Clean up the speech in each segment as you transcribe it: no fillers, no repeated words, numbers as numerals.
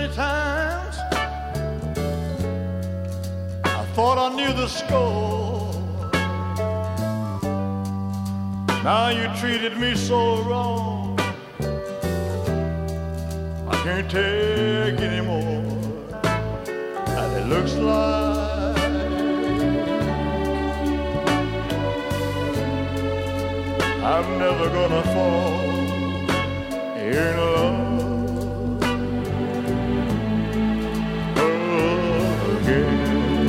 times I thought I knew the score. Now you treated me so wrong, I can't take anymore. And it looks like I'm never gonna fall in love again.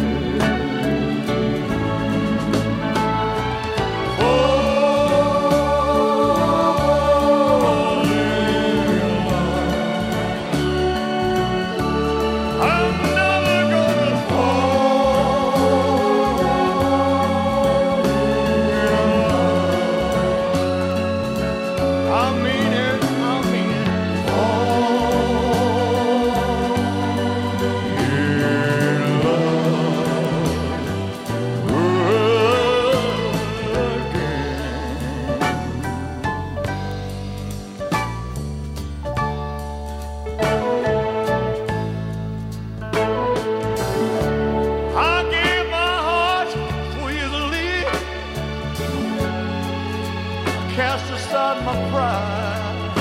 Cast aside my pride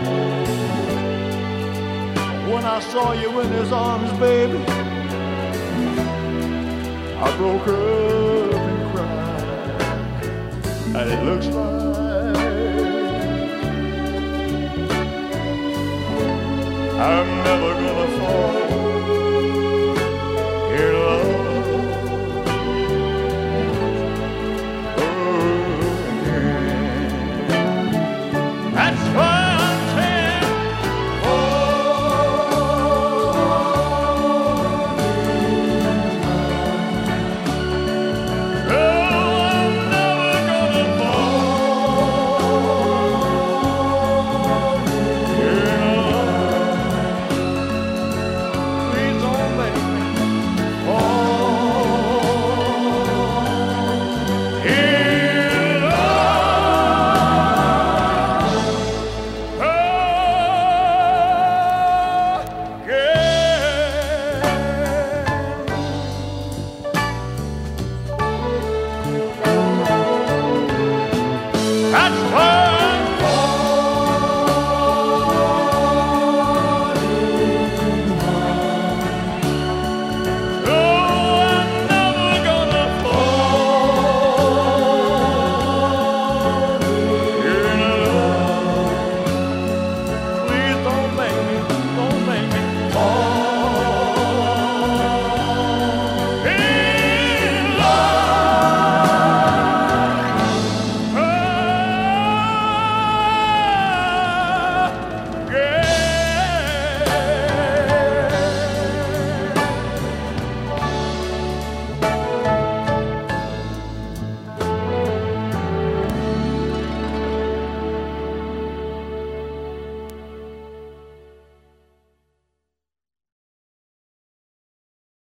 when I saw you in his arms, baby. I broke up and cried, and it looks like I'm never gonna